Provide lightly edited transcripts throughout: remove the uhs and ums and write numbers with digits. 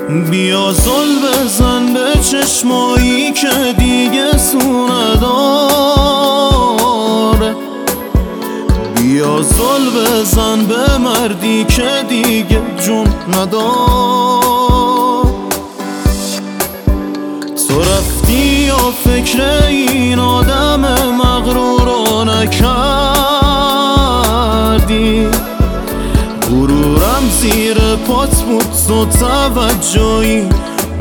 بیا زل بزن به چشمایی که دیگه سو نداره، بیا زل بزن به مردی که دیگه جون نداره. تو رفتی یا فکر این آدم مغرور رو نکردی، غرورم زیر پات بود تو توجهی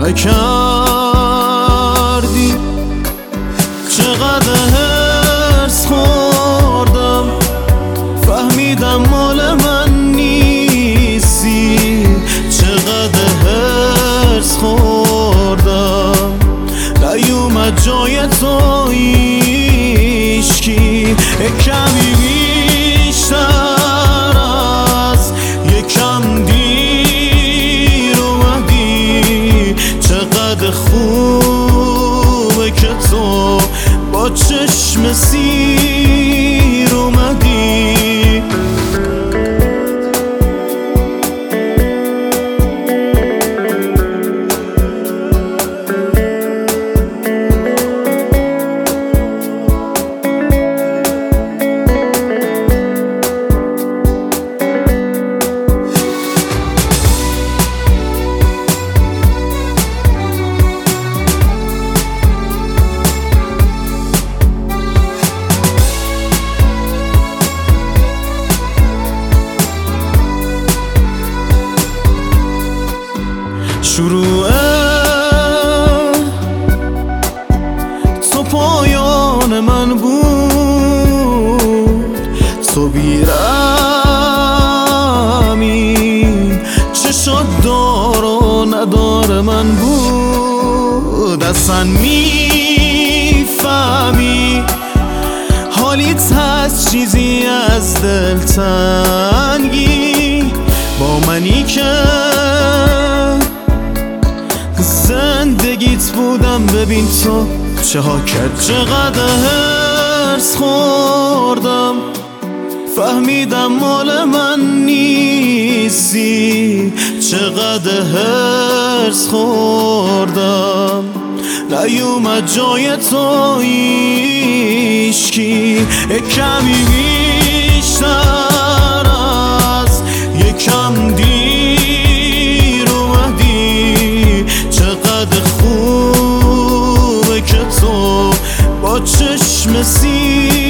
نکردی. چقدر هرس خوردم فهمیدم مال من نیستی، چقدر هرس خوردم نیومد جای تو هیچکی. کمی بیشتر از یکم دیر اومدی، چقدر خوبه که تو با چشم سیر اومدی. شروع تو پایان من بود، تو بیرمی چشات دار و ندار من بود. اصلا میفهمی حالیت هست چیزی از دلتنگی با منی که زندگیت بودم. ببین تو چه ها کرد، چقدر هرس خوردم فهمیدم مال من نیستی، چقدر هرس خوردم نیومد جای تو هیچکی. کمی بیشتر از یکم دیر اومدی، چقدر خوبه که تو با چشم سیر